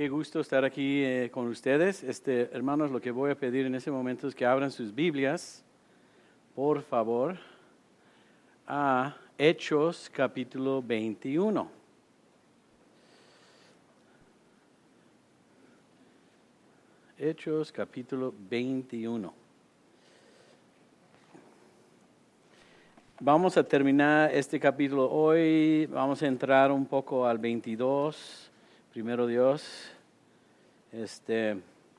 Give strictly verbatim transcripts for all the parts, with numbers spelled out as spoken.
Qué gusto estar aquí eh, con ustedes. Este, hermanos, lo que voy a pedir en ese momento es que abran sus Biblias, por favor, a Hechos capítulo veintiuno. Hechos capítulo veintiuno. Vamos a terminar este capítulo hoy. Vamos a entrar un poco al veintidós. Primero Dios. Este,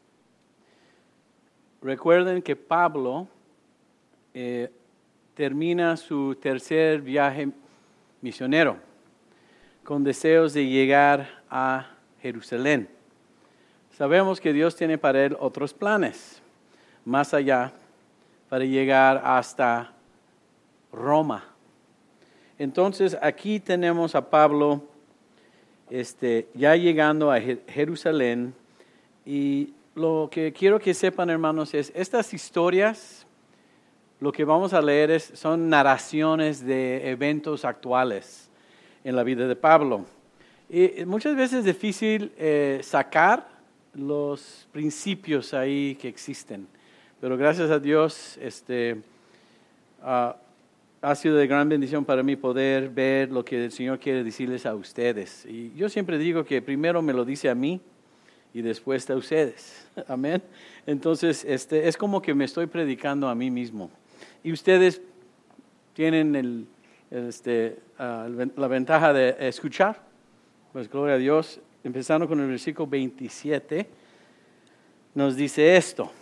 recuerden que Pablo eh, termina su tercer viaje misionero con deseos de llegar a Jerusalén. Sabemos que Dios tiene para él otros planes, más allá, para llegar hasta Roma. Entonces aquí tenemos a Pablo este, ya llegando a Jerusalén, y lo que quiero que sepan, hermanos, es estas historias, lo que vamos a leer es, son narraciones de eventos actuales en la vida de Pablo. Y muchas veces es difícil eh, sacar los principios ahí que existen, pero gracias a Dios este, uh, ha sido de gran bendición para mí poder ver lo que el Señor quiere decirles a ustedes. Y yo siempre digo que primero me lo dice a mí y después a ustedes. Amén. Entonces, este, es como que me estoy predicando a mí mismo. Y ustedes tienen el, este, uh, la ventaja de escuchar. Pues gloria a Dios. Empezando con el versículo veintisiete, nos dice esto.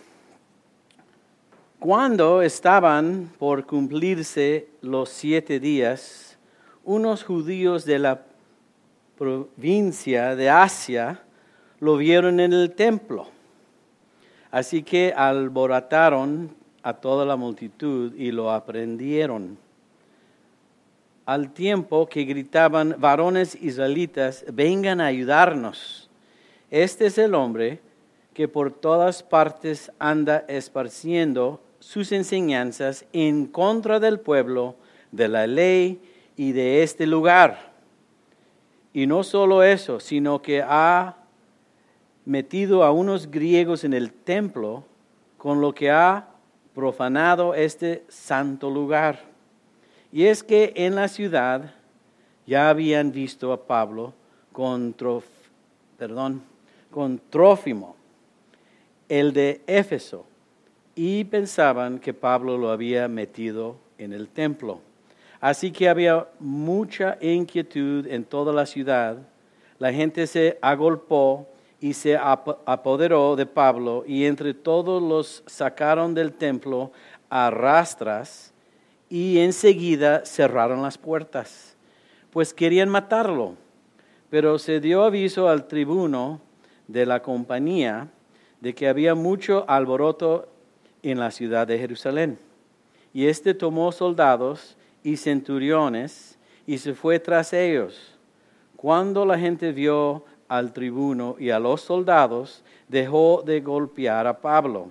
Cuando estaban por cumplirse los siete días, unos judíos de la provincia de Asia lo vieron en el templo. Así que alborotaron a toda la multitud y lo aprendieron. Al tiempo que gritaban, varones israelitas, vengan a ayudarnos. Este es el hombre que por todas partes anda esparciendo sus enseñanzas en contra del pueblo, de la ley y de este lugar. Y no solo eso, sino que ha metido a unos griegos en el templo, con lo que ha profanado este santo lugar. Y es que en la ciudad ya habían visto a Pablo con, Trof, perdón, con Trófimo, el de Éfeso, y pensaban que Pablo lo había metido en el templo. Así que había mucha inquietud en toda la ciudad. La gente se agolpó y se apoderó de Pablo, y entre todos los sacaron del templo a rastras, y enseguida cerraron las puertas, pues querían matarlo. Pero se dio aviso al tribuno de la compañía de que había mucho alboroto en la ciudad de Jerusalén. Y éste tomó soldados y centuriones y se fue tras ellos. Cuando la gente vio al tribuno y a los soldados, dejó de golpear a Pablo.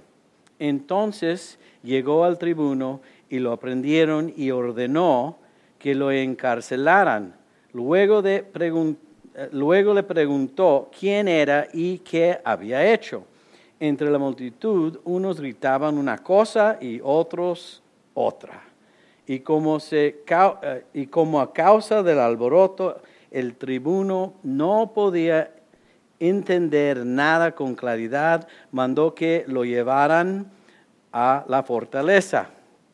Entonces llegó al tribuno y lo prendieron y ordenó que lo encarcelaran. Luego, de pregun- luego le preguntó quién era y qué había hecho. Entre la multitud, unos gritaban una cosa y otros otra. Y como, se, y como a causa del alboroto, el tribuno no podía entender nada con claridad, mandó que lo llevaran a la fortaleza.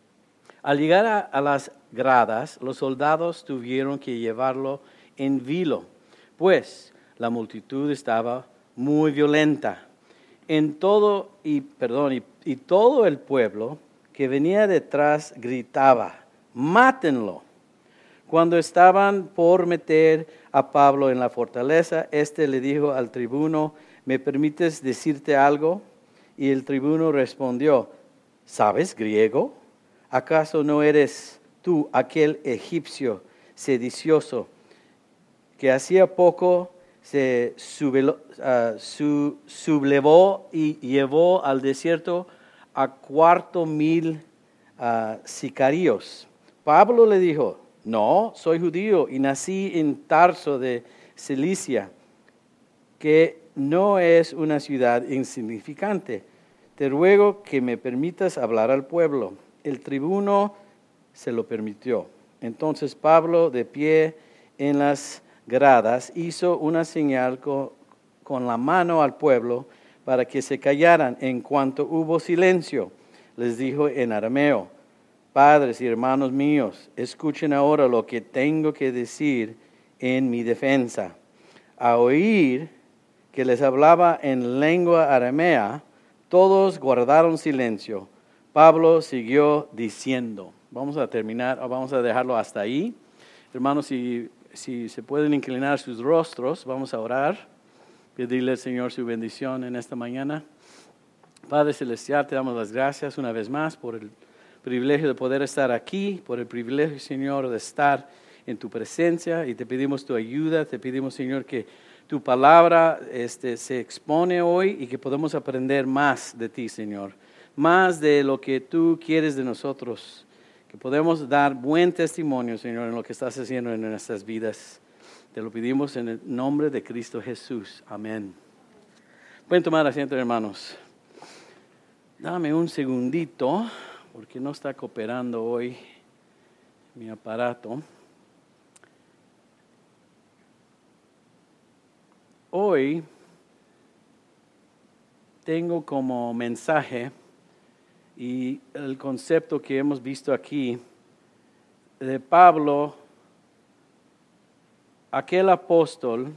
Al llegar a, a las gradas, los soldados tuvieron que llevarlo en vilo, pues la multitud estaba muy violenta. En todo, y, perdón, y, y todo el pueblo que venía detrás gritaba, mátenlo. Cuando estaban por meter a Pablo en la fortaleza, éste le dijo al tribuno, ¿me permites decirte algo? Y el tribuno respondió, ¿sabes griego? ¿Acaso no eres tú aquel egipcio sedicioso que hacía poco se sublevó, uh, su, sublevó y llevó al desierto a cuarto mil uh, sicarios? Pablo le dijo, no, soy judío y nací en Tarso de Cilicia, que no es una ciudad insignificante. Te ruego que me permitas hablar al pueblo. El tribuno se lo permitió. Entonces Pablo, de pie en las gradas, hizo una señal con, con la mano al pueblo para que se callaran. En cuanto hubo silencio, les dijo en arameo: Padres y hermanos míos, escuchen ahora lo que tengo que decir en mi defensa. A oír que les hablaba en lengua aramea, todos guardaron silencio. Pablo siguió diciendo. Vamos a terminar, vamos a dejarlo hasta ahí. Hermanos, si, si se pueden inclinar sus rostros, vamos a orar, pedirle al Señor su bendición en esta mañana. Padre Celestial, te damos las gracias una vez más por el privilegio de poder estar aquí, por el privilegio, Señor, de estar en tu presencia, y te pedimos tu ayuda, te pedimos, Señor, que tu palabra este, se expone hoy y que podamos aprender más de ti, Señor, más de lo que tú quieres de nosotros, que podemos dar buen testimonio, Señor, en lo que estás haciendo en nuestras vidas. Te lo pedimos en el nombre de Cristo Jesús. Amén. Pueden tomar asiento, hermanos. Dame un segundito, porque no está cooperando hoy mi aparato. Hoy tengo como mensaje, y el concepto que hemos visto aquí de Pablo, aquel apóstol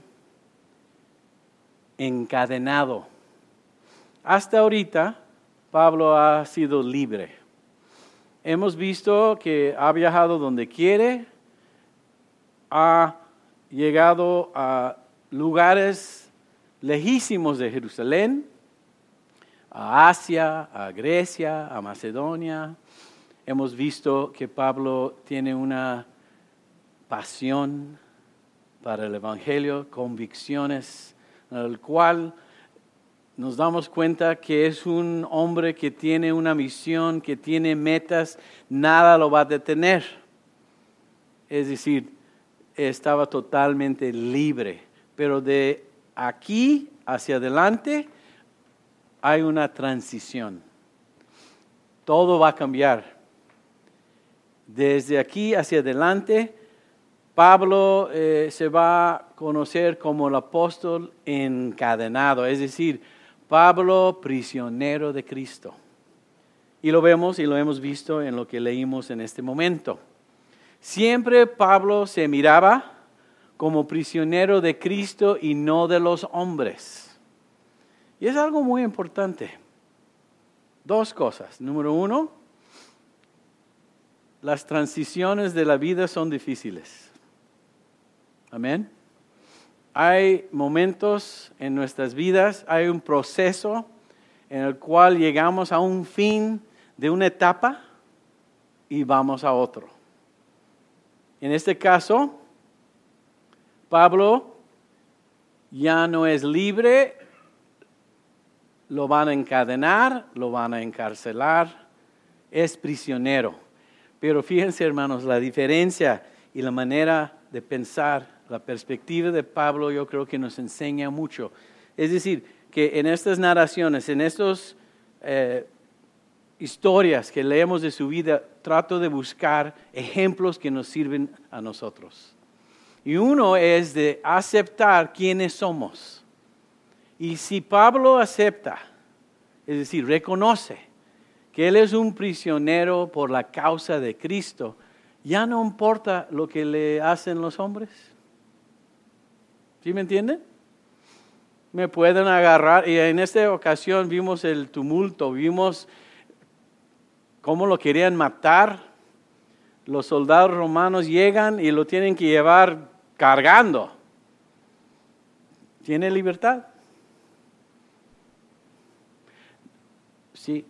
encadenado. Hasta ahorita Pablo ha sido libre. Hemos visto que ha viajado donde quiere, ha llegado a lugares lejísimos de Jerusalén, a Asia, a Grecia, a Macedonia. Hemos visto que Pablo tiene una pasión para el Evangelio, convicciones, en el cual nos damos cuenta que es un hombre que tiene una misión, que tiene metas, nada lo va a detener. Es decir, estaba totalmente libre, pero de aquí hacia adelante hay una transición. Todo va a cambiar. Desde aquí hacia adelante, Pablo eh, se va a conocer como el apóstol encadenado, es decir, Pablo prisionero de Cristo. Y lo vemos y lo hemos visto en lo que leímos en este momento. Siempre Pablo se miraba como prisionero de Cristo y no de los hombres. Y es algo muy importante. Dos cosas. Número uno, las transiciones de la vida son difíciles. Amén. Hay momentos en nuestras vidas, hay un proceso en el cual llegamos a un fin de una etapa y vamos a otro. En este caso, Pablo ya no es libre, lo van a encadenar, lo van a encarcelar, es prisionero. Pero fíjense, hermanos, la diferencia y la manera de pensar, la perspectiva de Pablo, yo creo que nos enseña mucho. Es decir, que en estas narraciones, en estas eh, historias que leemos de su vida, trato de buscar ejemplos que nos sirven a nosotros. Y uno es de aceptar quiénes somos. Y si Pablo acepta, es decir, reconoce que él es un prisionero por la causa de Cristo, ya no importa lo que le hacen los hombres. ¿Sí me entienden? Me pueden agarrar, y en esta ocasión vimos el tumulto, vimos cómo lo querían matar. Los soldados romanos llegan y lo tienen que llevar cargando. ¿Tiene libertad? Sí.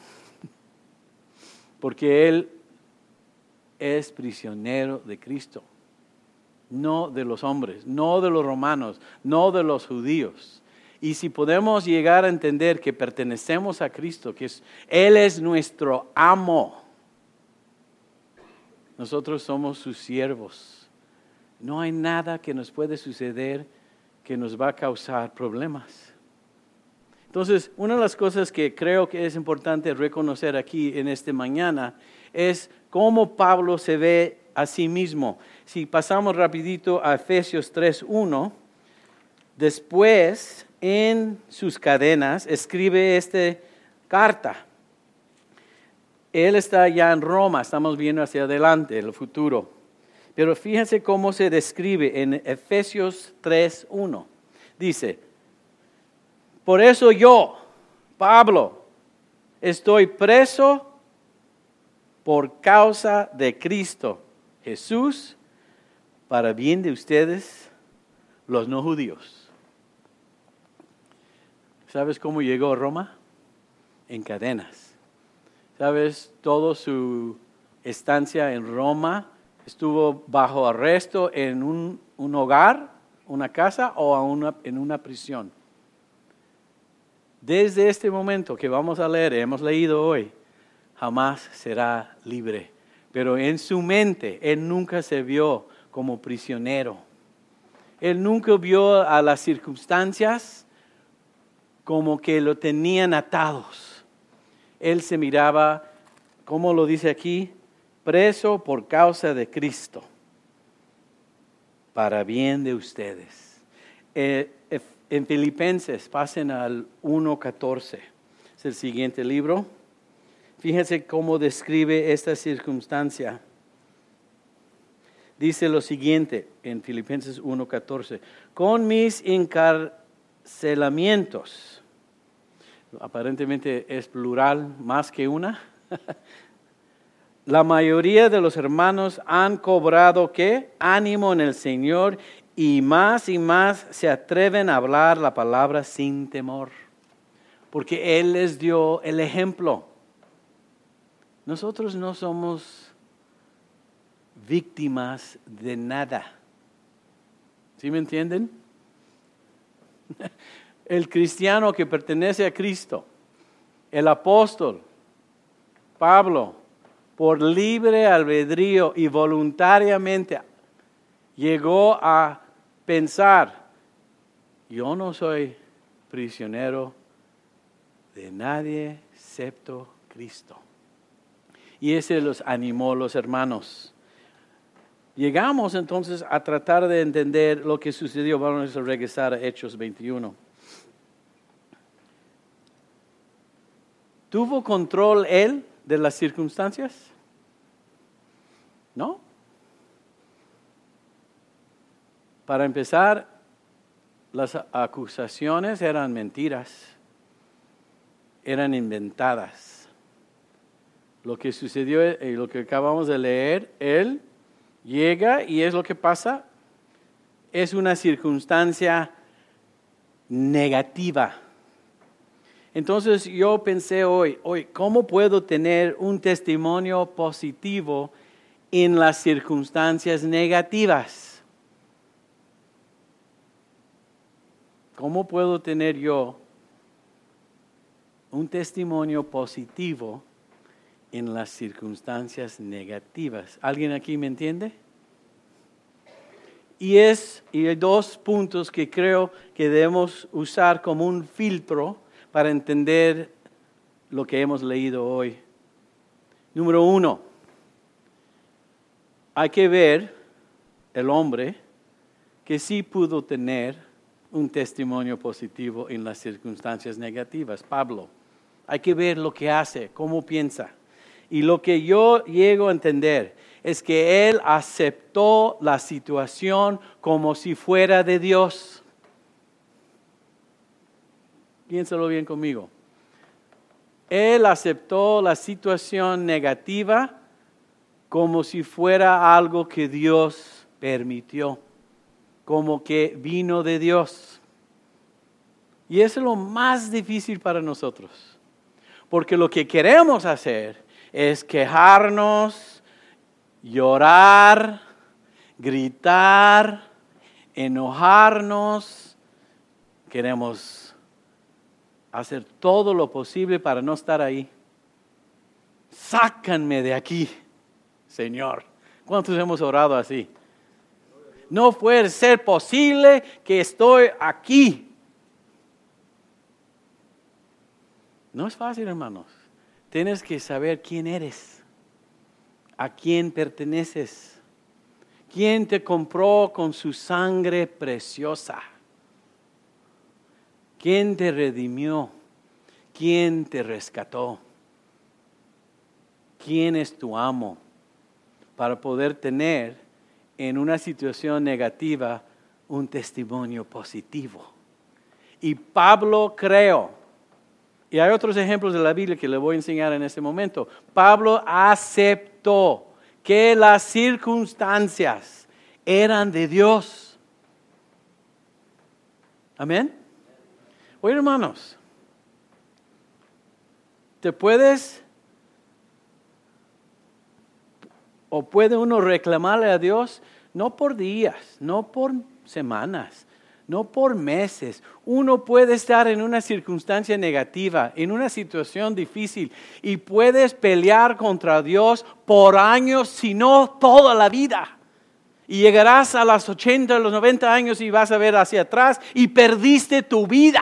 Porque él es prisionero de Cristo. No de los hombres, no de los romanos, no de los judíos. Y si podemos llegar a entender que pertenecemos a Cristo, que es, Él es nuestro amo, nosotros somos sus siervos. No hay nada que nos puede suceder que nos va a causar problemas. Entonces, una de las cosas que creo que es importante reconocer aquí en esta mañana es cómo Pablo se ve a sí mismo. Si pasamos rapidito a Efesios tres uno, después en sus cadenas escribe esta carta. Él está ya en Roma, estamos viendo hacia adelante, el futuro. Pero fíjense cómo se describe en Efesios tres uno. Dice, por eso yo, Pablo, estoy preso por causa de Cristo Jesús, para bien de ustedes, los no judíos. ¿Sabes cómo llegó a Roma? En cadenas. ¿Sabes? Toda su estancia en Roma estuvo bajo arresto en un, un hogar, una casa o a una, en una prisión. Desde este momento que vamos a leer, hemos leído hoy, jamás será libre. Pero en su mente, él nunca se vio como prisionero. Él nunca vio a las circunstancias como que lo tenían atados. Él se miraba, como lo dice aquí, preso por causa de Cristo, para bien de ustedes. Eh, en Filipenses, pasen al uno catorce, es el siguiente libro. Fíjense cómo describe esta circunstancia. Dice lo siguiente en Filipenses uno catorce, con mis encarcelamientos, aparentemente es plural más que una, la mayoría de los hermanos han cobrado ¿qué? Ánimo en el Señor y más y más se atreven a hablar la palabra sin temor, porque Él les dio el ejemplo. Nosotros no somos víctimas de nada. ¿Sí me entienden? El cristiano que pertenece a Cristo, el apóstol, Pablo, por libre albedrío y voluntariamente llegó a pensar, yo no soy prisionero de nadie excepto Cristo. Y ese los animó los hermanos. Llegamos entonces a tratar de entender lo que sucedió. Vamos a regresar a Hechos veintiuno. ¿Tuvo control él de las circunstancias? ¿No? Para empezar, las acusaciones eran mentiras, eran inventadas. Lo que sucedió y lo que acabamos de leer, él llega y es lo que pasa, es una circunstancia negativa. Entonces yo pensé hoy, hoy, ¿cómo puedo tener un testimonio positivo en las circunstancias negativas? ¿Cómo puedo tener yo un testimonio positivo en las circunstancias negativas? ¿Alguien aquí me entiende? Y es, y hay dos puntos que creo que debemos usar como un filtro para entender lo que hemos leído hoy. Número uno, hay que ver el hombre que sí pudo tener un testimonio positivo en las circunstancias negativas. Pablo, hay que ver lo que hace, cómo piensa. Y lo que yo llego a entender es que él aceptó la situación como si fuera de Dios. Piénsalo bien conmigo. Él aceptó la situación negativa como si fuera algo que Dios permitió, como que vino de Dios. Y eso es lo más difícil para nosotros, porque lo que queremos hacer es quejarnos, llorar, gritar, enojarnos. Queremos hacer todo lo posible para no estar ahí. Sácanme de aquí, Señor. ¿Cuántos hemos orado así? No puede ser posible que estoy aquí. No es fácil, hermanos. Tienes que saber quién eres, a quién perteneces, quién te compró con su sangre preciosa, quién te redimió, quién te rescató, quién es tu amo, para poder tener en una situación negativa un testimonio positivo. Y Pablo creó, y hay otros ejemplos de la Biblia que le voy a enseñar en este momento. Pablo aceptó que las circunstancias eran de Dios. Amén. Oye, hermanos, ¿te puedes o puede uno reclamarle a Dios? No por días, no por semanas, no por meses. Uno puede estar en una circunstancia negativa, en una situación difícil, y puedes pelear contra Dios por años, si no toda la vida. Y llegarás a los ochenta, a los noventa años y vas a ver hacia atrás y perdiste tu vida.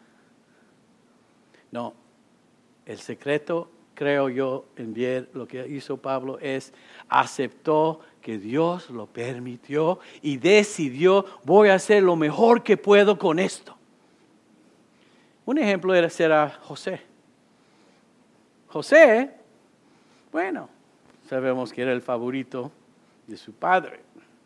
No, el secreto, creo yo, en ver lo que hizo Pablo es aceptó que Dios lo permitió y decidió, voy a hacer lo mejor que puedo con esto. Un ejemplo era será José. José, bueno, sabemos que era el favorito de su padre.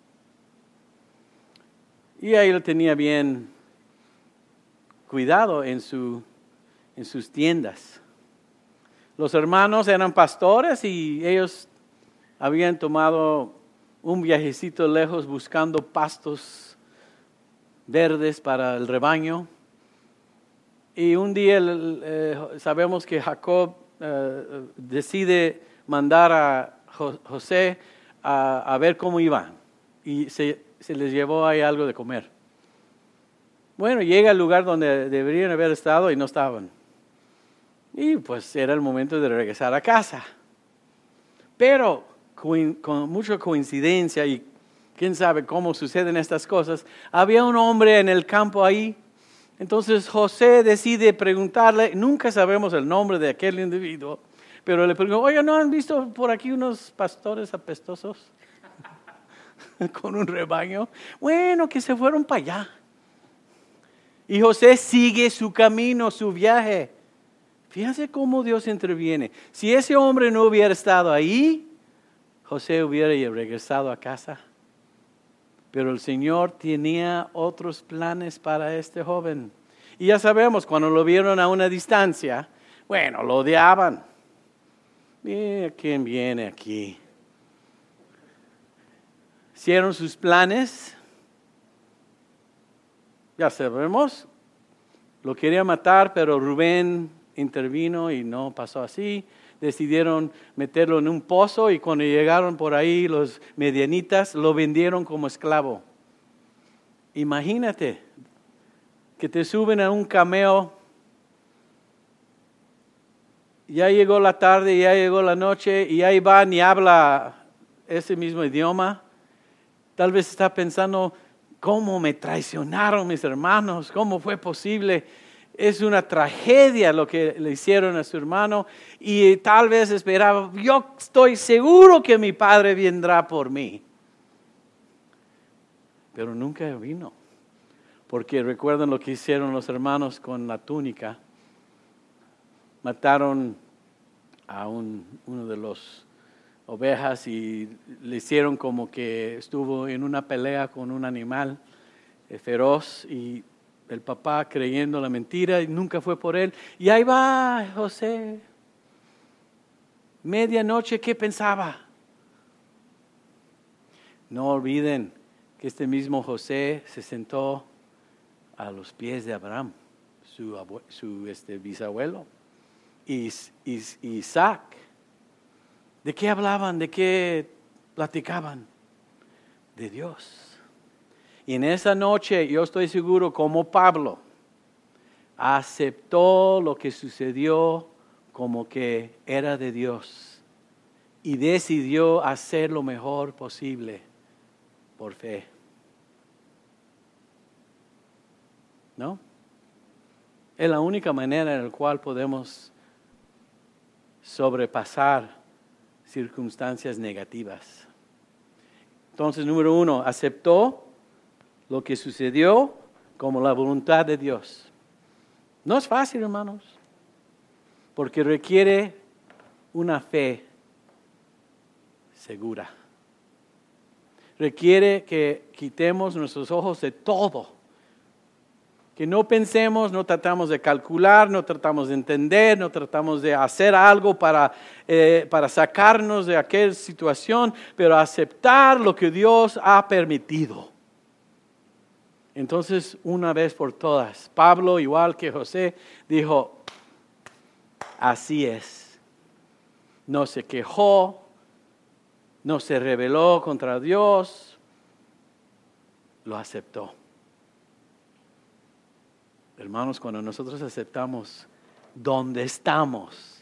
Y ahí lo tenía bien cuidado en, su, en sus tiendas. Los hermanos eran pastores y ellos habían tomado un viajecito lejos buscando pastos verdes para el rebaño. Y un día eh, sabemos que Jacob eh, decide mandar a Jo- José a, a ver cómo iban. Y se, se les llevó ahí algo de comer. Bueno, llega al lugar donde deberían haber estado y no estaban. Y pues era el momento de regresar a casa. Pero con mucha coincidencia y quién sabe cómo suceden estas cosas, había un hombre en el campo ahí. Entonces José decide preguntarle, nunca sabemos el nombre de aquel individuo, pero le preguntó, oye, ¿no han visto por aquí unos pastores apestosos con un rebaño? Bueno, que se fueron para allá. Y José sigue su camino, su viaje. Fíjense cómo Dios interviene. Si ese hombre no hubiera estado ahí, José hubiera regresado a casa. Pero el Señor tenía otros planes para este joven. Y ya sabemos, cuando lo vieron a una distancia, bueno, lo odiaban. Mira quién viene aquí. Hicieron sus planes. Ya sabemos, lo quería matar, pero Rubén intervino y no pasó así. Decidieron meterlo en un pozo y cuando llegaron por ahí los medianitas lo vendieron como esclavo. Imagínate que te suben a un cameo, ya llegó la tarde, ya llegó la noche y ahí van y habla ese mismo idioma. Tal vez está pensando, ¿cómo me traicionaron mis hermanos? ¿Cómo fue posible? Es una tragedia lo que le hicieron a su hermano y tal vez esperaba, yo estoy seguro que mi padre vendrá por mí. Pero nunca vino, porque recuerdan lo que hicieron los hermanos con la túnica. Mataron a un, uno de los ovejas y le hicieron como que estuvo en una pelea con un animal eh, feroz y el papá creyendo la mentira y nunca fue por él. Y ahí va José. Medianoche, ¿qué pensaba? No olviden que este mismo José se sentó a los pies de Abraham, su, abue, su este, bisabuelo, y, y, y Isaac. ¿De qué hablaban? ¿De qué platicaban? De Dios. Y en esa noche, yo estoy seguro, como Pablo, aceptó lo que sucedió como que era de Dios y decidió hacer lo mejor posible por fe. ¿no? Es la única manera en la cual podemos sobrepasar circunstancias negativas. Entonces, número uno, aceptó lo que sucedió como la voluntad de Dios. No es fácil, hermanos, porque requiere una fe segura. Requiere que quitemos nuestros ojos de todo. Que no pensemos, no tratamos de calcular, no tratamos de entender, no tratamos de hacer algo para, eh, para sacarnos de aquella situación, pero aceptar lo que Dios ha permitido. Entonces, una vez por todas, Pablo, igual que José, dijo, así es. No se quejó, no se rebeló contra Dios, lo aceptó. Hermanos, cuando nosotros aceptamos donde estamos,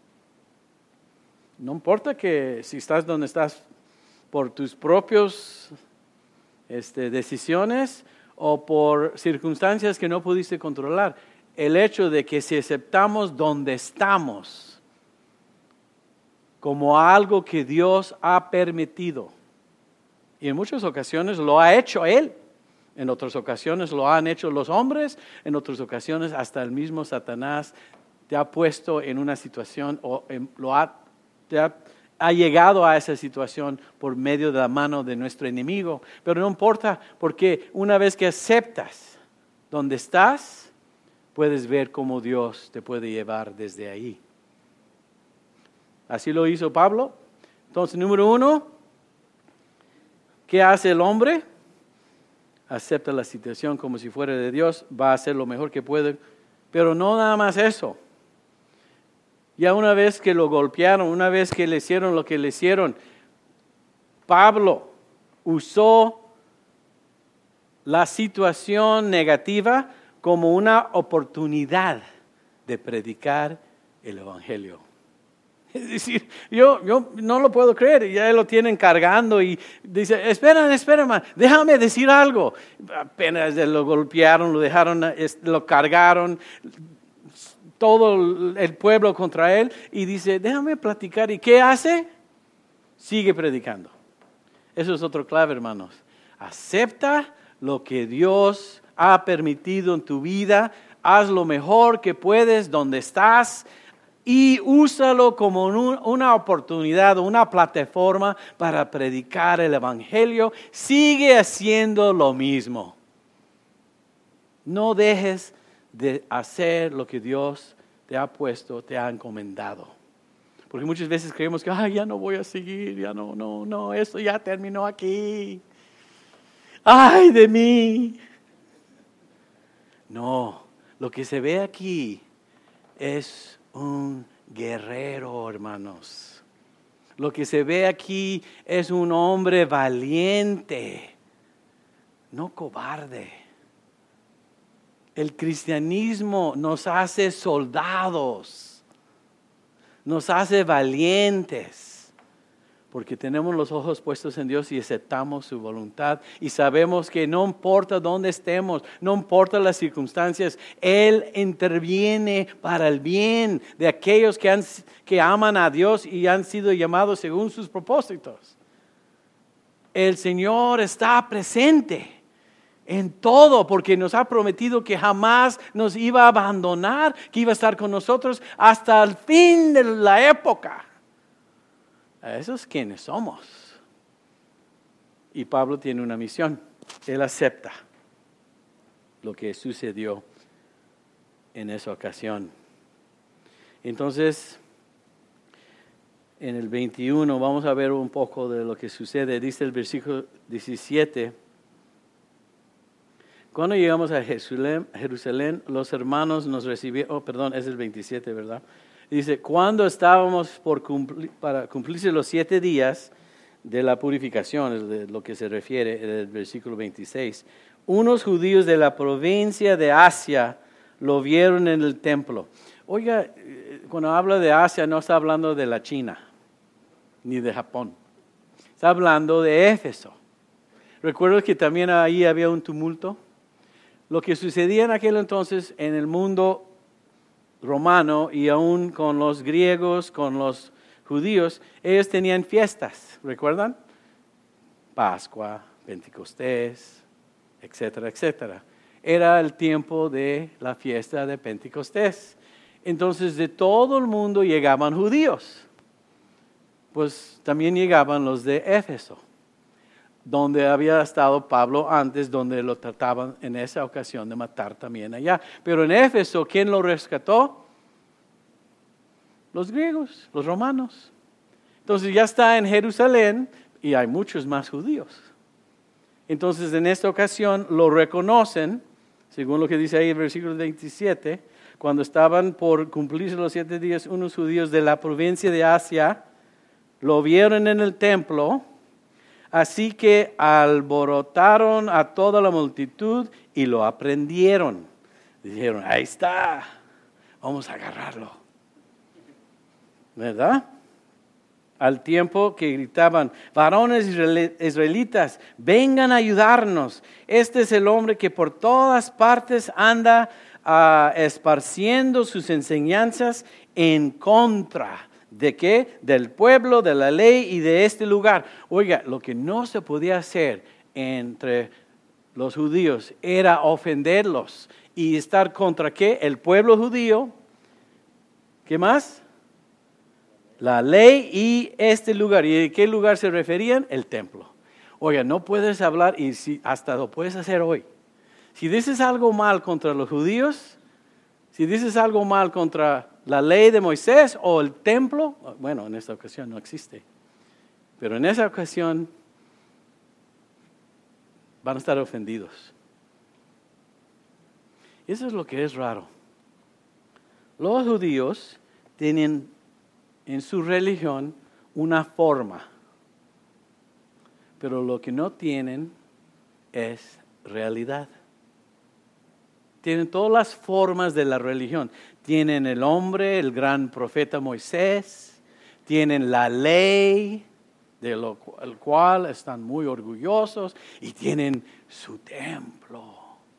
no importa que si estás donde estás por tus propias este, decisiones o por circunstancias que no pudiste controlar, el hecho de que si aceptamos donde estamos como algo que Dios ha permitido, y en muchas ocasiones lo ha hecho Él. En otras ocasiones lo han hecho los hombres, en otras ocasiones hasta el mismo Satanás te ha puesto en una situación o en, lo ha, te ha, ha llegado a esa situación por medio de la mano de nuestro enemigo. Pero no importa, porque una vez que aceptas donde estás, puedes ver cómo Dios te puede llevar desde ahí. Así lo hizo Pablo. Entonces, número uno, ¿qué hace el hombre? Acepta la situación como si fuera de Dios, va a hacer lo mejor que puede, pero no nada más eso. Ya una vez que lo golpearon, una vez que le hicieron lo que le hicieron, Pablo usó la situación negativa como una oportunidad de predicar el Evangelio. Es decir, yo, yo no lo puedo creer, ya lo tienen cargando y dice, esperen, esperen, déjame decir algo. Apenas lo golpearon, lo dejaron, lo cargaron, todo el pueblo contra él y dice, déjame platicar. ¿Y qué hace? Sigue predicando. Eso es otro clave, hermanos. Acepta lo que Dios ha permitido en tu vida, haz lo mejor que puedes donde estás, y úsalo como una oportunidad, una plataforma para predicar el Evangelio. Sigue haciendo lo mismo. No dejes de hacer lo que Dios te ha puesto, te ha encomendado. Porque muchas veces creemos que, ay, ya no voy a seguir, ya no, no, no, esto ya terminó aquí. Ay de mí. No, lo que se ve aquí es un guerrero, hermanos. Lo que se ve aquí es un hombre valiente, no cobarde. El cristianismo nos hace soldados, nos hace valientes, porque tenemos los ojos puestos en Dios y aceptamos su voluntad y sabemos que no importa dónde estemos, no importa las circunstancias, Él interviene para el bien de aquellos que, han, que aman a Dios y han sido llamados según sus propósitos. El Señor está presente en todo, porque nos ha prometido que jamás nos iba a abandonar, que iba a estar con nosotros hasta el fin de la época. Eso es quienes somos. Y Pablo tiene una misión. Él acepta lo que sucedió en esa ocasión. Entonces, en el veintiuno vamos a ver un poco de lo que sucede. Dice el versículo diecisiete. Cuando llegamos a Jerusalén, Jerusalén los hermanos nos recibieron, oh, perdón, es el veintisiete, ¿verdad? Dice, cuando estábamos por cumplir, para cumplirse los siete días de la purificación, es de lo que se refiere en el versículo veintiséis, unos judíos de la provincia de Asia lo vieron en el templo. Oiga, cuando habla de Asia no está hablando de la China, ni de Japón. Está hablando de Éfeso. ¿Recuerdas que también ahí había un tumulto? lo que sucedía en aquel entonces en el mundo romano y aún con los griegos, con los judíos, ellos tenían fiestas, ¿recuerdan? Pascua, Pentecostés, etcétera, etcétera. Era el tiempo de la fiesta de Pentecostés. Entonces de todo el mundo llegaban judíos. Pues también llegaban los de Éfeso, donde había estado Pablo antes, donde lo trataban en esa ocasión de matar también allá. Pero en Éfeso, ¿quién lo rescató? Los griegos, los romanos. Entonces ya está en Jerusalén y hay muchos más judíos. Entonces en esta ocasión lo reconocen, según lo que dice ahí el versículo veintisiete, cuando estaban por cumplirse los siete días, unos judíos de la provincia de Asia lo vieron en el templo, así que alborotaron a toda la multitud y lo aprendieron. Dijeron, ahí está, vamos a agarrarlo. ¿Verdad? Al tiempo que gritaban, varones israelitas, vengan a ayudarnos. Este es el hombre que por todas partes anda uh, esparciendo sus enseñanzas en contra. ¿De qué? Del pueblo, de la ley y de este lugar. Oiga, lo que no se podía hacer entre los judíos era ofenderlos y estar contra ¿qué? El pueblo judío. ¿Qué más? La ley y este lugar. ¿Y de qué lugar se referían? El templo. Oiga, no puedes hablar y si, hasta lo puedes hacer hoy. Si dices algo mal contra los judíos, si dices algo mal contra la ley de Moisés o el templo, bueno, en esta ocasión no existe, pero en esa ocasión van a estar ofendidos. Eso es lo que es raro. Los judíos tienen en su religión una forma, pero lo que no tienen es realidad. Tienen todas las formas de la religión. Tienen el hombre, el gran profeta Moisés. Tienen la ley, de lo el cual están muy orgullosos. Y tienen su templo.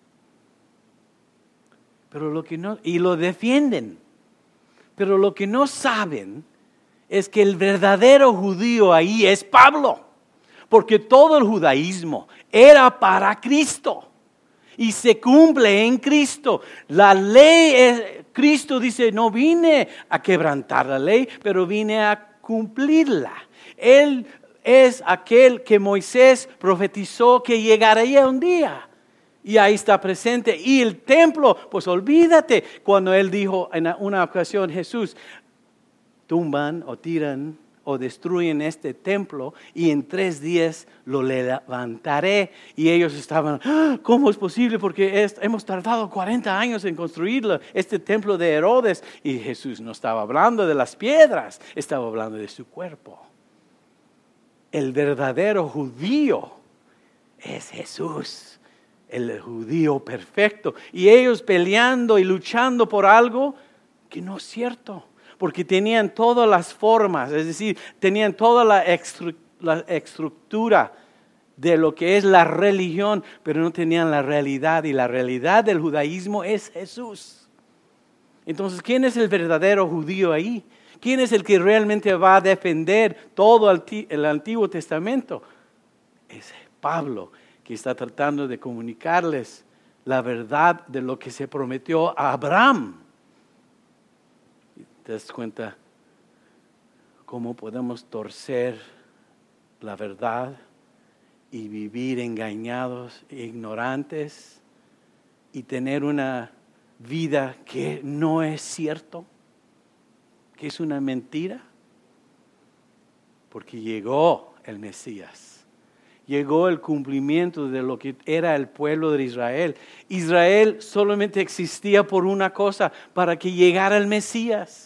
Pero lo que no, y lo defienden. Pero lo que no saben es que el verdadero judío ahí es Pablo. Porque todo el judaísmo era para Cristo. Y se cumple en Cristo. La ley, es, Cristo dice, no vine a quebrantar la ley, pero vine a cumplirla. Él es aquel que Moisés profetizó que llegaría un día. Y ahí está presente. Y el templo, pues olvídate, cuando él dijo en una ocasión, Jesús, tumban o tiran o destruyen este templo y en tres días lo levantaré. Y ellos estaban, ¿cómo es posible? Porque es, hemos tardado cuarenta años en construirlo, este templo de Herodes. Y Jesús no estaba hablando de las piedras, estaba hablando de su cuerpo. El verdadero judío es Jesús, el judío perfecto. Y ellos peleando y luchando por algo que no es cierto. Porque tenían todas las formas, es decir, tenían toda la, estru- la estructura de lo que es la religión, pero no tenían la realidad. Y la realidad del judaísmo es Jesús. Entonces, ¿quién es el verdadero judío ahí? ¿Quién es el que realmente va a defender todo el Antiguo Testamento? Es Pablo, que está tratando de comunicarles la verdad de lo que se prometió a Abraham. ¿Te das cuenta cómo podemos torcer la verdad y vivir engañados, ignorantes y tener una vida que no es cierto, que es una mentira? Porque llegó el Mesías, llegó el cumplimiento de lo que era el pueblo de Israel. Israel solamente existía por una cosa, para que llegara el Mesías.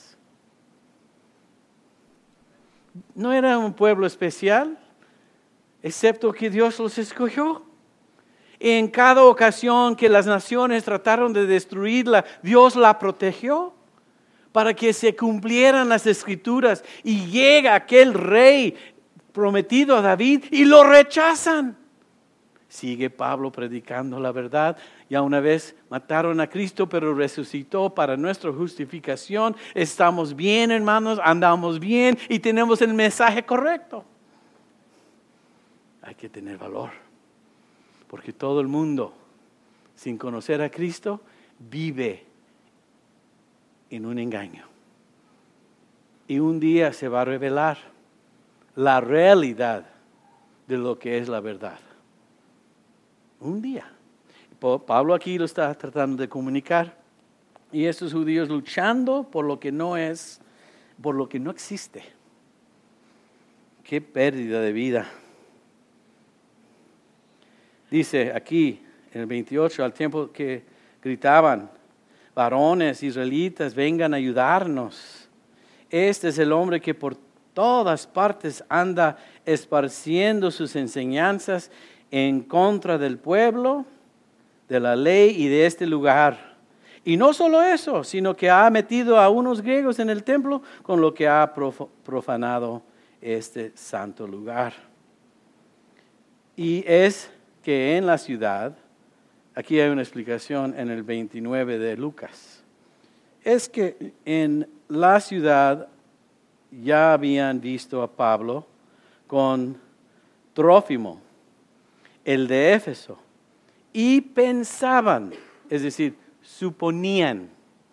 No era un pueblo especial, excepto que Dios los escogió. En cada ocasión que las naciones trataron de destruirla, Dios la protegió para que se cumplieran las escrituras. Y llega aquel rey prometido a David y lo rechazan. Sigue Pablo predicando la verdad. Ya una vez mataron a Cristo, pero resucitó para nuestra justificación. Estamos bien, hermanos, andamos bien y tenemos el mensaje correcto. Hay que tener valor, porque todo el mundo, sin conocer a Cristo, vive en un engaño. Y un día se va a revelar la realidad de lo que es la verdad. Un día. Pablo aquí lo está tratando de comunicar. Y estos judíos luchando por lo que no es, por lo que no existe. Qué pérdida de vida. Dice aquí en el veintiocho, al tiempo que gritaban, varones israelitas, vengan a ayudarnos. Este es el hombre que por todas partes anda esparciendo sus enseñanzas en contra del pueblo, de la ley y de este lugar. Y no solo eso, sino que ha metido a unos griegos en el templo, con lo que ha profanado este santo lugar. Y es que en la ciudad, aquí hay una explicación en el veintinueve de Lucas, es que en la ciudad ya habían visto a Pablo con Trófimo, el de Éfeso, y pensaban, es decir, suponían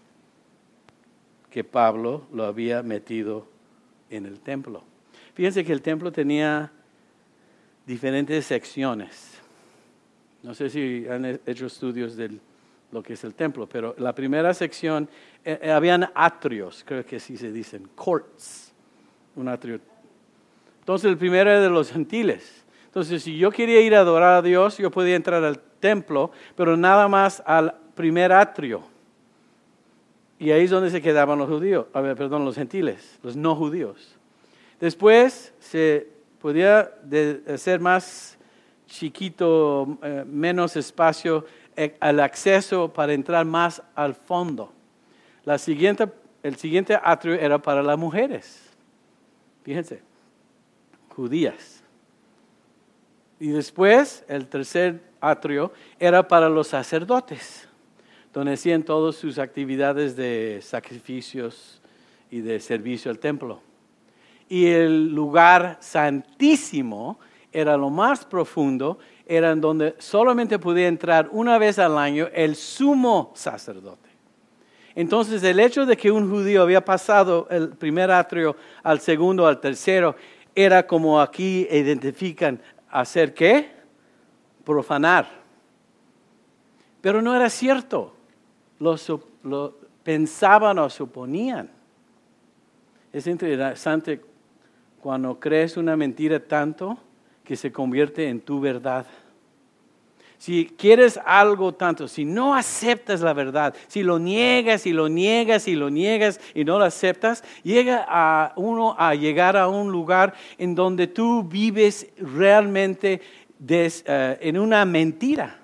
que Pablo lo había metido en el templo. Fíjense que el templo tenía diferentes secciones. No sé si han hecho estudios de lo que es el templo, pero la primera sección, eh, habían atrios, creo que así se dicen, courts, un atrio. Entonces el primero era de los gentiles. Entonces si yo quería ir a adorar a Dios, yo podía entrar al templo, pero nada más al primer atrio. Y ahí es donde se quedaban los judíos, a ver, perdón, los gentiles, los no judíos. Después se podía hacer más chiquito, eh, menos espacio, eh, al acceso para entrar más al fondo. La siguiente, el siguiente atrio era para las mujeres, fíjense, judías. Y después, el tercer atrio era para los sacerdotes, donde hacían todas sus actividades de sacrificios y de servicio al templo. Y el lugar santísimo era lo más profundo, era en donde solamente podía entrar una vez al año el sumo sacerdote. Entonces, el hecho de que un judío había pasado el primer atrio al segundo, al tercero, era como aquí identifican, ¿hacer qué? Profanar. Pero no era cierto. Lo, lo pensaban o suponían. Es interesante cuando crees una mentira tanto que se convierte en tu verdad. Si quieres algo tanto, si no aceptas la verdad, si lo niegas y lo niegas y lo niegas y no lo aceptas, llega a uno a llegar a un lugar en donde tú vives realmente des, uh, en una mentira.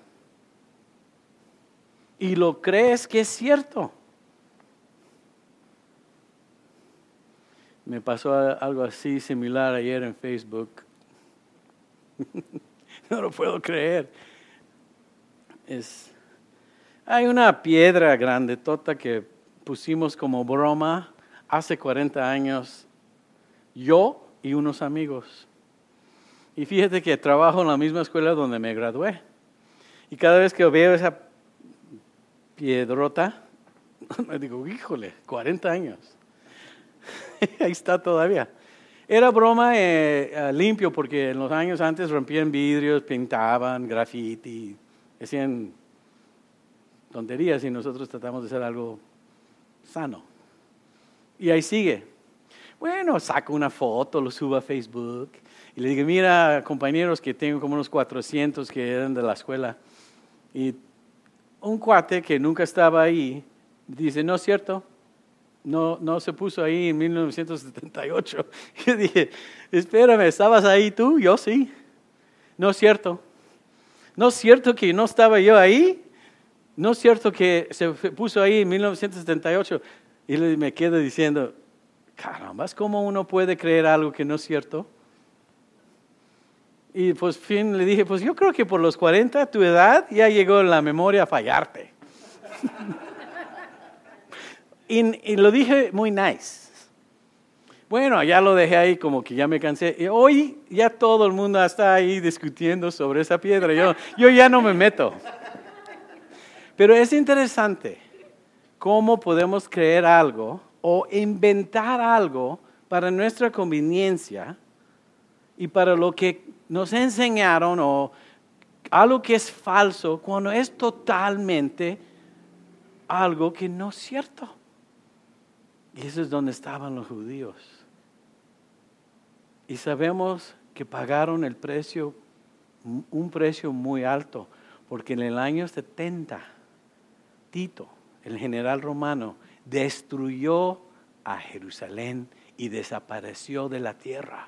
Y lo crees que es cierto. Me pasó algo así similar ayer en Facebook. No lo puedo creer. Es, hay una piedra grandetota que pusimos como broma hace cuarenta años, yo y unos amigos. Y fíjate que trabajo en la misma escuela donde me gradué. Y cada vez que veo esa piedrota, me digo, híjole, cuarenta años. Ahí está todavía. Era broma eh, limpio porque en los años antes rompían vidrios, pintaban, graffiti, hacían tonterías y nosotros tratamos de hacer algo sano. Y ahí sigue. Bueno, saco una foto, lo subo a Facebook y le digo, mira, compañeros, que tengo como unos cuatrocientos que eran de la escuela. Y un cuate que nunca estaba ahí dice, no es cierto, no, no se puso ahí en mil novecientos setenta y ocho. Yo dije, espérame, ¿estabas ahí tú? Yo sí. No es cierto. No es cierto que no estaba yo ahí. No es cierto que se puso ahí en mil novecientos setenta y ocho. Y me quedo diciendo, caramba, ¿cómo uno puede creer algo que no es cierto? Y pues fin le dije, pues yo creo que por los cuarenta, tu edad, ya llegó la memoria a fallarte. y, y lo dije muy nice. Bueno, ya lo dejé ahí como que ya me cansé. Y hoy ya todo el mundo está ahí discutiendo sobre esa piedra. Yo, yo ya no me meto. Pero es interesante cómo podemos creer algo o inventar algo para nuestra conveniencia y para lo que nos enseñaron o algo que es falso cuando es totalmente algo que no es cierto. Y eso es donde estaban los judíos. Y sabemos que pagaron el precio, un precio muy alto, porque en el año setenta, Tito, el general romano, destruyó a Jerusalén y desapareció de la tierra.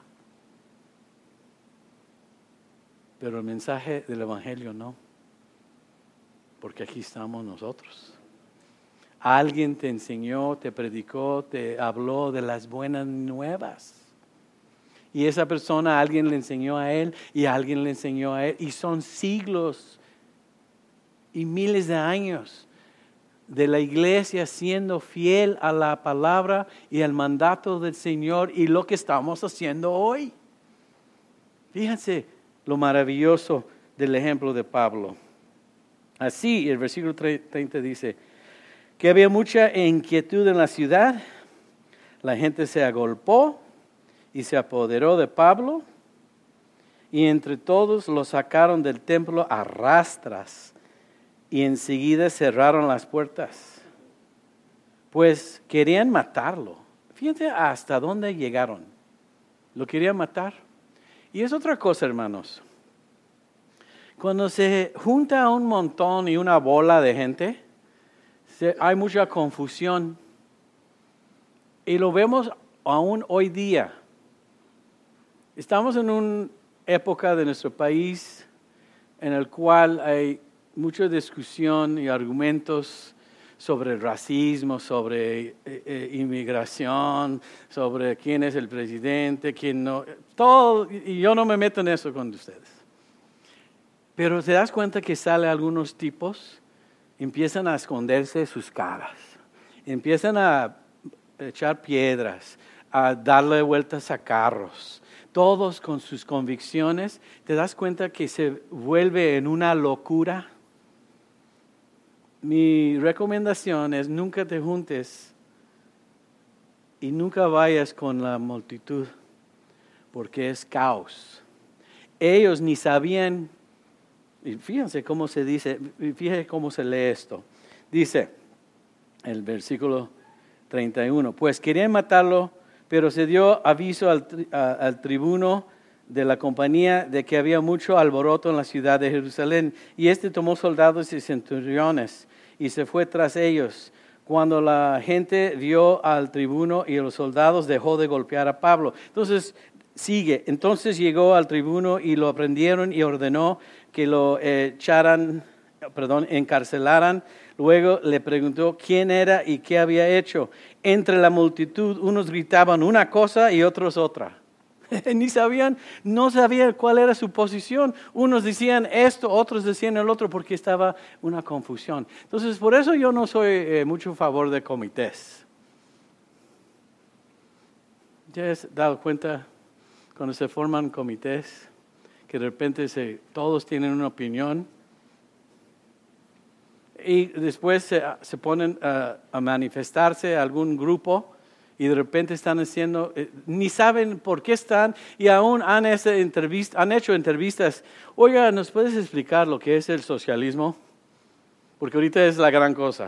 Pero el mensaje del Evangelio no, porque aquí estamos nosotros. Alguien te enseñó, te predicó, te habló de las buenas nuevas. Y esa persona, alguien le enseñó a él y alguien le enseñó a él. Y son siglos y miles de años de la iglesia siendo fiel a la palabra y al mandato del Señor y lo que estamos haciendo hoy. Fíjense lo maravilloso del ejemplo de Pablo. Así, el versículo treinta dice que había mucha inquietud en la ciudad, la gente se agolpó y se apoderó de Pablo, y entre todos lo sacaron del templo a rastras, y enseguida cerraron las puertas, pues querían matarlo. Fíjense hasta dónde llegaron. Lo querían matar. Y es otra cosa, hermanos. Cuando se junta un montón y una bola de gente, se, hay mucha confusión. Y lo vemos aún hoy día. Estamos en una época de nuestro país en el cual hay mucha discusión y argumentos sobre el racismo, sobre eh, eh, inmigración, sobre quién es el presidente, quién no. Todo, y yo no me meto en eso con ustedes. Pero te das cuenta que salen algunos tipos, empiezan a esconderse sus caras, empiezan a echar piedras, a darle vueltas a carros. Todos con sus convicciones, te das cuenta que se vuelve en una locura. Mi recomendación es nunca te juntes y nunca vayas con la multitud, porque es caos. Ellos ni sabían, y fíjense cómo se dice, fíjense cómo se lee esto. Dice el versículo treinta y uno, pues querían matarlo, pero se dio aviso al, a, al tribuno de la compañía de que había mucho alboroto en la ciudad de Jerusalén. Y este tomó soldados y centuriones y se fue tras ellos. Cuando la gente vio al tribuno y a los soldados, dejó de golpear a Pablo. Entonces, sigue. Entonces llegó al tribuno y lo prendieron y ordenó que lo echaran, perdón, encarcelaran. Luego le preguntó quién era y qué había hecho. Entre la multitud, unos gritaban una cosa y otros otra. Ni sabían, no sabían cuál era su posición. Unos decían esto, otros decían el otro, porque estaba una confusión. Entonces, por eso yo no soy eh, mucho a favor de comités. ¿Ya has dado cuenta cuando se forman comités que de repente se, todos tienen una opinión? Y después se, se ponen uh, a manifestarse a algún grupo y de repente están haciendo, eh, ni saben por qué están y aún han, esa entrevista, han hecho entrevistas. Oiga, ¿nos puedes explicar lo que es el socialismo? Porque ahorita es la gran cosa.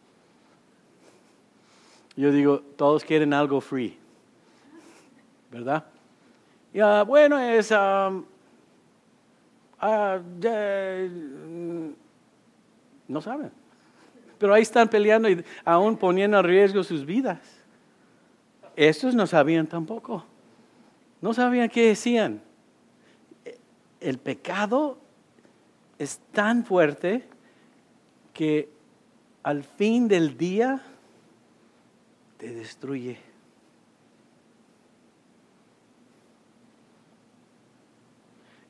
Yo digo, todos quieren algo free, ¿verdad? Y uh, bueno, es... Um, uh, de, no saben, pero ahí están peleando y aún poniendo en riesgo sus vidas. Estos no sabían tampoco, no sabían qué decían. El pecado es tan fuerte que al fin del día te destruye.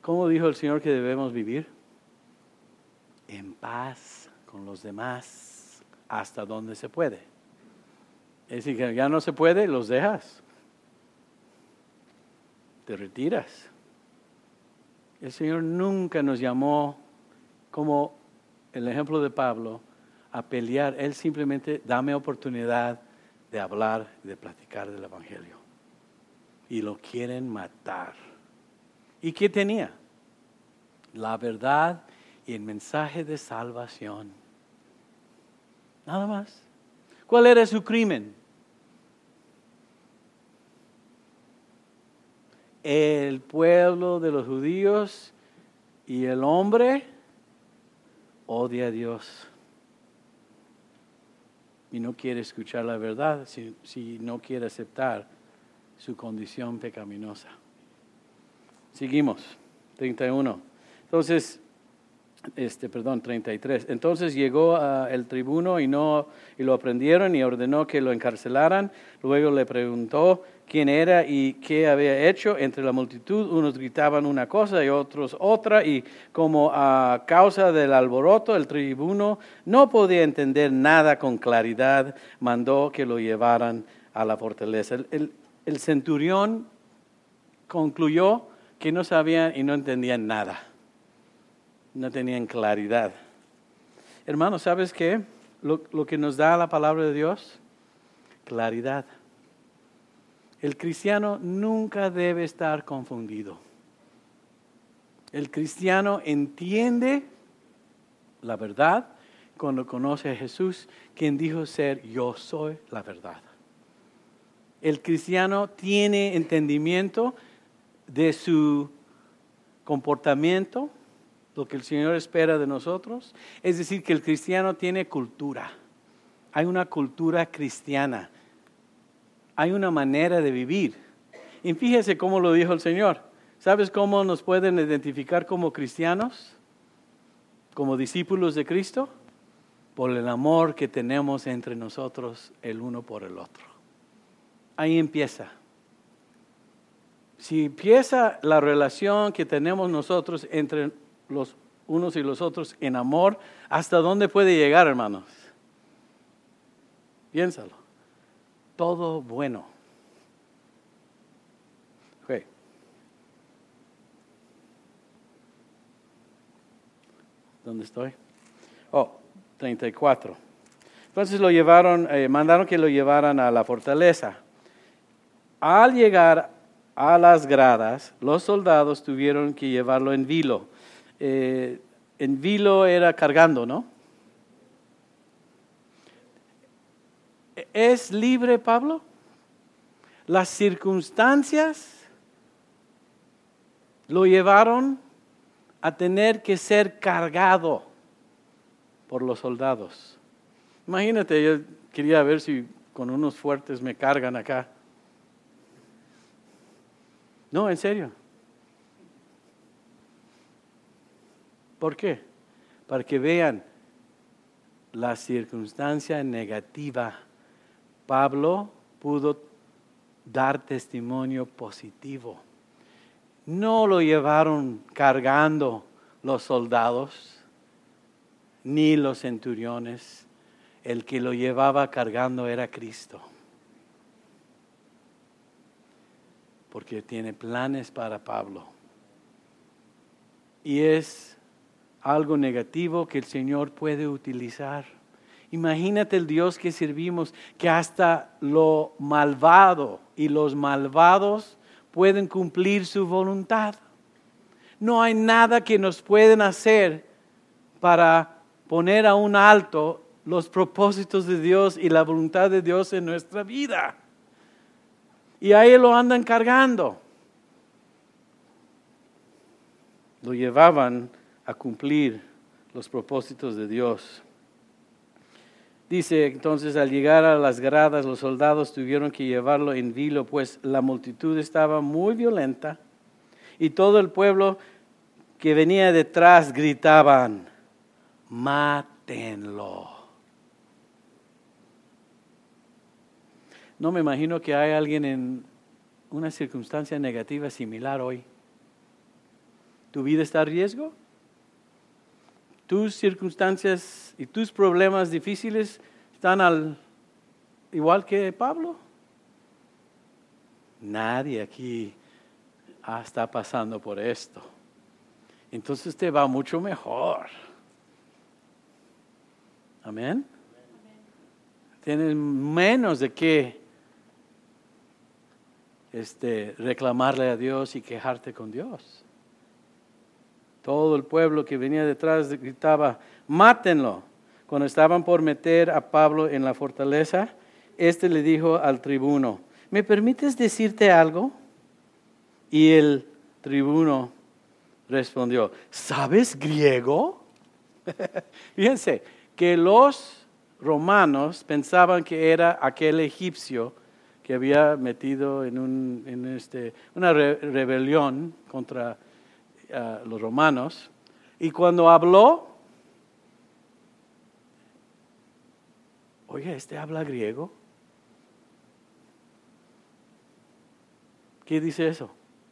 ¿Cómo dijo el Señor que debemos vivir? En paz con los demás, hasta donde se puede. Es decir, que ya no se puede, los dejas. Te retiras. El Señor nunca nos llamó, como el ejemplo de Pablo, a pelear. Él simplemente dame oportunidad de hablar, de platicar del Evangelio. Y lo quieren matar. ¿Y qué tenía? La verdad y el mensaje de salvación. Nada más. ¿Cuál era su crimen? El pueblo de los judíos y el hombre odia a Dios. Y no quiere escuchar la verdad si, si no quiere aceptar su condición pecaminosa. Seguimos, treinta y uno. Entonces, este, perdón, treinta y tres. Entonces llegó uh, el tribuno y, no, y lo prendieron y ordenó que lo encarcelaran. Luego le preguntó quién era y qué había hecho. Entre la multitud, unos gritaban una cosa y otros otra. Y como a causa del alboroto, el tribuno no podía entender nada con claridad, mandó que lo llevaran a la fortaleza. El, el, el centurión concluyó que no sabían y no entendían nada. No tenían claridad. Hermano, ¿sabes qué? Lo, lo que nos da la palabra de Dios, claridad. El cristiano nunca debe estar confundido. El cristiano entiende la verdad cuando conoce a Jesús, quien dijo ser yo soy la verdad. El cristiano tiene entendimiento de su comportamiento, lo que el Señor espera de nosotros. Es decir, que el cristiano tiene cultura. Hay una cultura cristiana. Hay una manera de vivir. Y fíjese cómo lo dijo el Señor. ¿Sabes cómo nos pueden identificar como cristianos? Como discípulos de Cristo. Por el amor que tenemos entre nosotros el uno por el otro. Ahí empieza. Si empieza la relación que tenemos nosotros entre los unos y los otros en amor, ¿hasta dónde puede llegar, hermanos? Piénsalo. Todo bueno. Okay. ¿Dónde estoy? Oh, treinta y cuatro. Entonces lo llevaron, eh, mandaron que lo llevaran a la fortaleza. Al llegar a las gradas, los soldados tuvieron que llevarlo en vilo. Eh, en vilo era cargando, ¿no? ¿Es libre Pablo? Las circunstancias lo llevaron a tener que ser cargado por los soldados. Imagínate, yo quería ver si con unos fuertes me cargan acá. No, en serio. ¿Por qué? Para que vean la circunstancia negativa. Pablo pudo dar testimonio positivo. No lo llevaron cargando los soldados, ni los centuriones. El que lo llevaba cargando era Cristo. Porque tiene planes para Pablo. Y es algo negativo que el Señor puede utilizar. Imagínate el Dios que servimos, que hasta lo malvado y los malvados pueden cumplir su voluntad. No hay nada que nos pueden hacer para poner a un alto los propósitos de Dios y la voluntad de Dios en nuestra vida. Y ahí lo andan cargando. Lo llevaban a cumplir los propósitos de Dios. Dice entonces, al llegar a las gradas, los soldados tuvieron que llevarlo en vilo, pues la multitud estaba muy violenta y todo el pueblo que venía detrás gritaban, mátenlo. No me imagino que hay alguien en una circunstancia negativa similar hoy. ¿Tu vida está a riesgo? ¿Tus circunstancias y tus problemas difíciles están al igual que Pablo? Nadie aquí ah, está pasando por esto. Entonces te va mucho mejor. Amén. Tienes menos de qué este, reclamarle a Dios y quejarte con Dios. Todo el pueblo que venía detrás gritaba, mátenlo. Cuando estaban por meter a Pablo en la fortaleza, este le dijo al tribuno, ¿me permites decirte algo? Y el tribuno respondió, ¿sabes griego? Fíjense que los romanos pensaban que era aquel egipcio que había metido en, un, en este, una re- rebelión contra uh, los romanos. Y cuando habló, oye, ¿este habla griego? ¿Qué dice eso?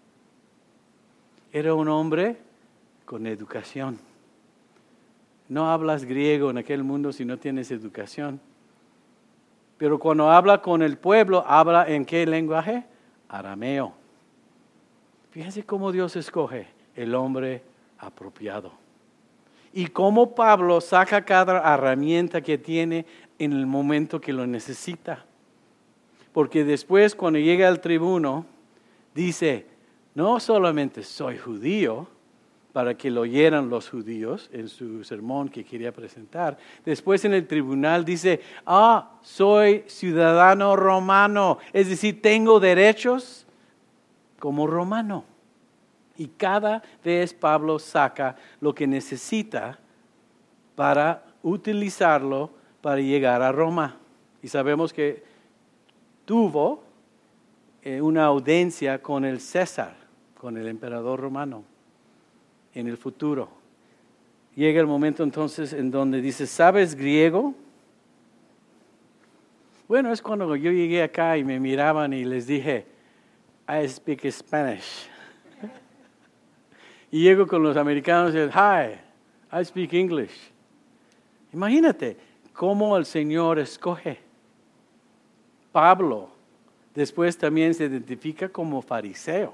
Era un hombre con educación. No hablas griego en aquel mundo si no tienes educación. Pero cuando habla con el pueblo, ¿habla en qué lenguaje? Arameo. Fíjense cómo Dios escoge el hombre apropiado. Y cómo Pablo saca cada herramienta que tiene en el momento que lo necesita. Porque después cuando llega al tribuno, dice, no solamente soy judío, para que lo oyeran los judíos en su sermón que quería presentar. Después en el tribunal dice, ah, soy ciudadano romano, es decir, tengo derechos como romano. Y cada vez Pablo saca lo que necesita para utilizarlo para llegar a Roma. Y sabemos que tuvo eh, una audiencia con el César, con el emperador romano. En el futuro. Llega el momento entonces en donde dice, ¿sabes griego? Bueno, es cuando yo llegué acá y me miraban y les dije, I speak Spanish. Y llego con los americanos y digo, hi, I speak English. Imagínate cómo el Señor escoge. Pablo después también se identifica como fariseo,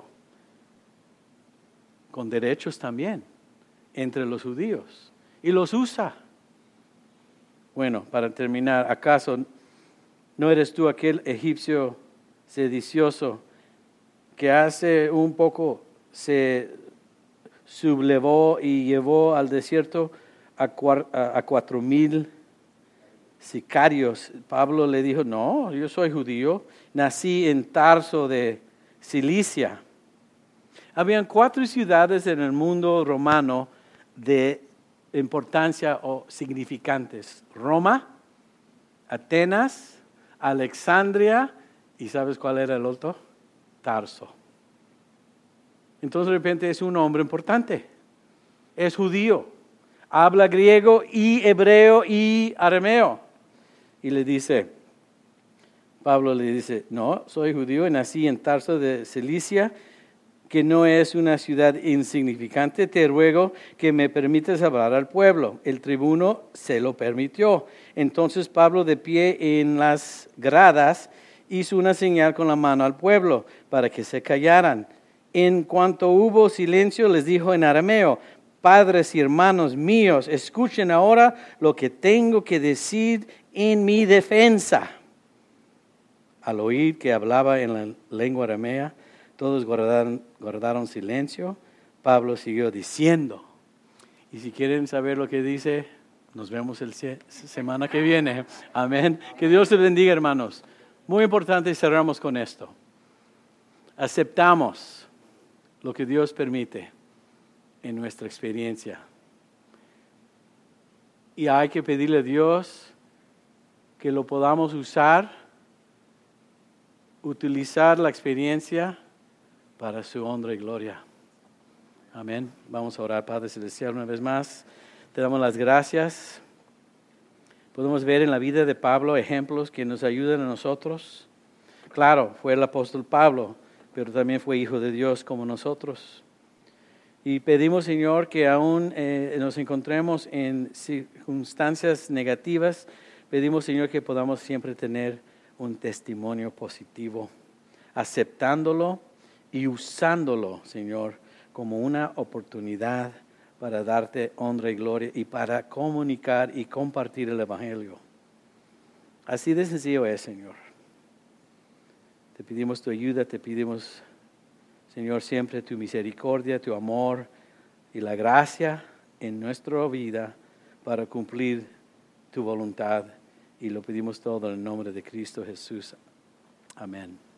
con derechos también, entre los judíos, y los usa. Bueno, para terminar, ¿acaso no eres tú aquel egipcio sedicioso que hace un poco se sublevó y llevó al desierto a, cuar, a, a cuatro mil sicarios? Pablo le dijo, no, yo soy judío, nací en Tarso de Cilicia. Habían cuatro ciudades en el mundo romano de importancia o significantes. Roma, Atenas, Alexandria y ¿sabes cuál era el otro? Tarso. Entonces de repente es un hombre importante. Es judío. Habla griego y hebreo y arameo. Y le dice, Pablo le dice, no, soy judío y nací en Tarso de Cilicia, que no es una ciudad insignificante, te ruego que me permitas hablar al pueblo. El tribuno se lo permitió. Entonces Pablo, de pie en las gradas, hizo una señal con la mano al pueblo para que se callaran. En cuanto hubo silencio, les dijo en arameo, padres y hermanos míos, escuchen ahora lo que tengo que decir en mi defensa. Al oír que hablaba en la lengua aramea, todos guardaron, guardaron silencio. Pablo siguió diciendo. Y si quieren saber lo que dice, nos vemos la semana que viene. Amén. Que Dios te bendiga, hermanos. Muy importante, cerramos con esto. Aceptamos lo que Dios permite en nuestra experiencia. Y hay que pedirle a Dios que lo podamos usar, utilizar la experiencia para su honra y gloria. Amén. Vamos a orar, Padre Celestial, una vez más. Te damos las gracias. Podemos ver en la vida de Pablo ejemplos que nos ayudan a nosotros. Claro, fue el apóstol Pablo, pero también fue hijo de Dios como nosotros. Y pedimos, Señor, que aún eh, nos encontremos en circunstancias negativas, pedimos, Señor, que podamos siempre tener un testimonio positivo, aceptándolo y usándolo, Señor, como una oportunidad para darte honra y gloria y para comunicar y compartir el Evangelio. Así de sencillo es, Señor. Te pedimos tu ayuda, te pedimos, Señor, siempre tu misericordia, tu amor y la gracia en nuestra vida para cumplir tu voluntad. Y lo pedimos todo en el nombre de Cristo Jesús. Amén.